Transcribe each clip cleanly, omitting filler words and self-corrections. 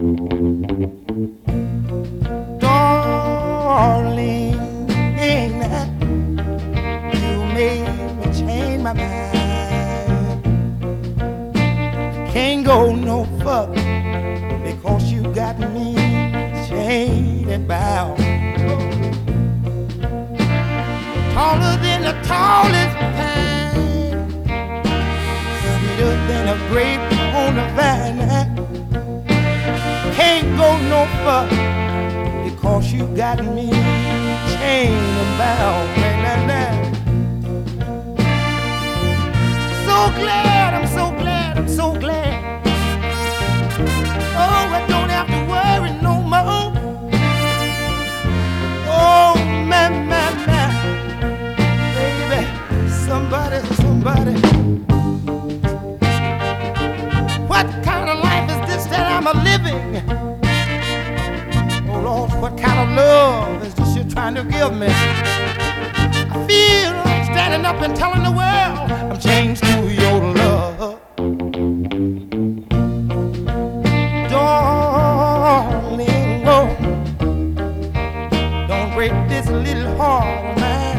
Darling, you made me change my mind. Can't go no further because you got me chained and bound. Taller than the tallest pine, sweeter than a grape on the vine. Can't go no further because you got me chained and bound. So glad, I'm so glad, I'm so glad. Oh, I don't have to worry no more. Oh, man, man, man. Baby, somebody, somebody. What kind of life is this that I'm a living? Oh Lord, what kind of love is this you're trying to give me? I feel like standing up and telling the world I'm changed to your love. Darling, oh, don't break this little heart of mine.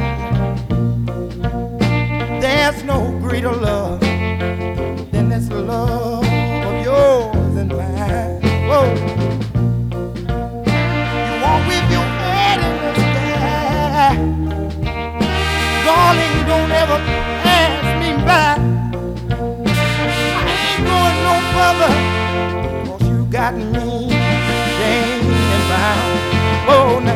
There's no greater love than this love of yours and mine. Whoa. You walk with your head in the sky. Darling, don't ever pass me by. I ain't going no further, 'cause you got me chained and bound. Oh, now.